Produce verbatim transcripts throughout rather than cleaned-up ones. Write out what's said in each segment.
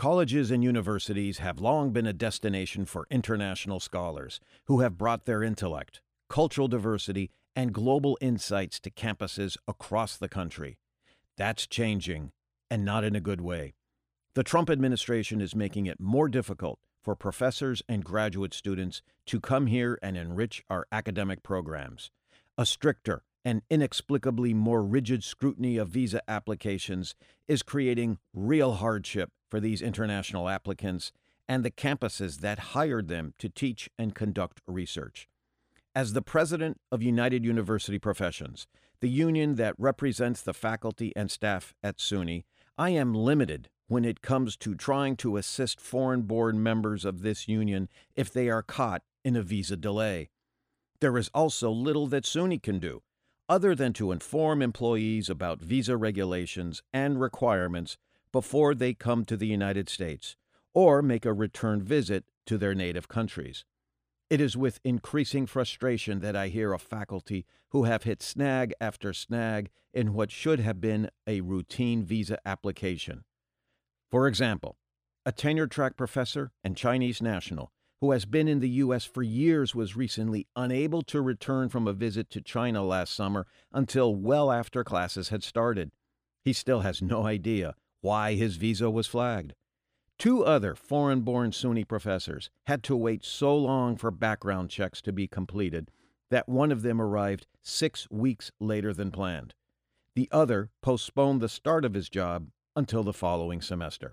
Colleges and universities have long been a destination for international scholars who have brought their intellect, cultural diversity, and global insights to campuses across the country. That's changing, and not in a good way. The Trump administration is making it more difficult for professors and graduate students to come here and enrich our academic programs. A stricter and inexplicably more rigid scrutiny of visa applications is creating real hardship for these international applicants and the campuses that hired them to teach and conduct research. As the president of United University Professions, the union that represents the faculty and staff at SUNY, I am limited when it comes to trying to assist foreign-born members of this union if they are caught in a visa delay. There is also little that SUNY can do, other than to inform employees about visa regulations and requirements before they come to the United States, or make a return visit to their native countries. It is with increasing frustration that I hear of faculty who have hit snag after snag in what should have been a routine visa application. For example, a tenure-track professor and Chinese national who has been in the U S for years was recently unable to return from a visit to China last summer until well after classes had started. He still has no idea why his visa was flagged. Two other foreign-born SUNY professors had to wait so long for background checks to be completed that one of them arrived six weeks later than planned. The other postponed the start of his job until the following semester.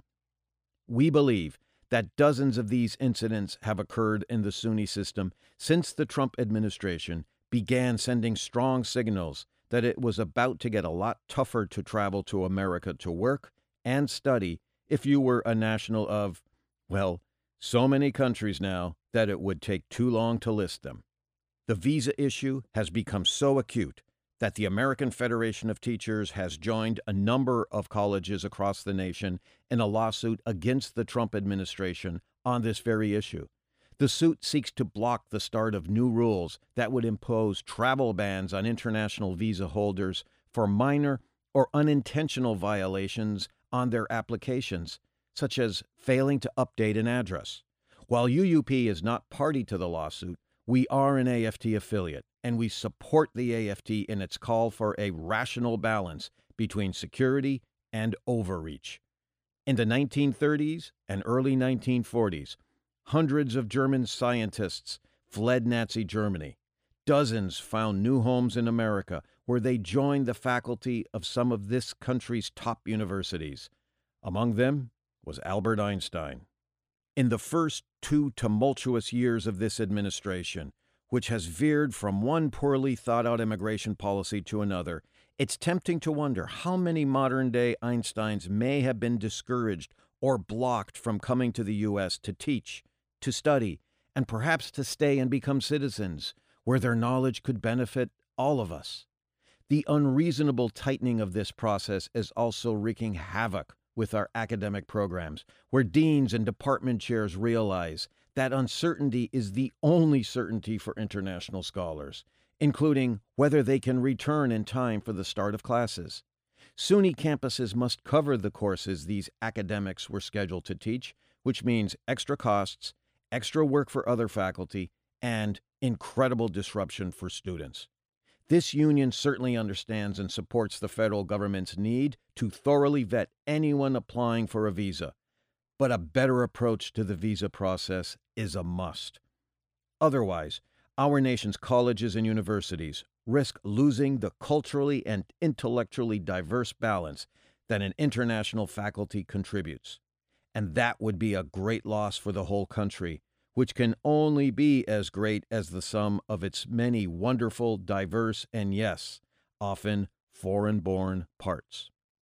We believe that dozens of these incidents have occurred in the SUNY system since the Trump administration began sending strong signals that it was about to get a lot tougher to travel to America to work and study if you were a national of, well, so many countries now that it would take too long to list them. The visa issue has become so acute that the American Federation of Teachers has joined a number of colleges across the nation in a lawsuit against the Trump administration on this very issue. The suit seeks to block the start of new rules that would impose travel bans on international visa holders for minor or unintentional violations on their applications, such as failing to update an address. While U U P is not party to the lawsuit, we are an A F T affiliate, and we support the A F T in its call for a rational balance between security and overreach. In the nineteen thirties and early nineteen forties, hundreds of German scientists fled Nazi Germany. Dozens found new homes in America where they joined the faculty of some of this country's top universities. Among them was Albert Einstein. In the first two tumultuous years of this administration, which has veered from one poorly thought-out immigration policy to another, it's tempting to wonder how many modern-day Einsteins may have been discouraged or blocked from coming to the U S to teach, to study, and perhaps to stay and become citizens, where their knowledge could benefit all of us. The unreasonable tightening of this process is also wreaking havoc with our academic programs, where deans and department chairs realize that uncertainty is the only certainty for international scholars, including whether they can return in time for the start of classes. SUNY campuses must cover the courses these academics were scheduled to teach, which means extra costs, extra work for other faculty, and incredible disruption for students. This union certainly understands and supports the federal government's need to thoroughly vet anyone applying for a visa, but a better approach to the visa process is a must. Otherwise, our nation's colleges and universities risk losing the culturally and intellectually diverse balance that an international faculty contributes. And that would be a great loss for the whole country, which can only be as great as the sum of its many wonderful, diverse, and yes, often foreign-born parts.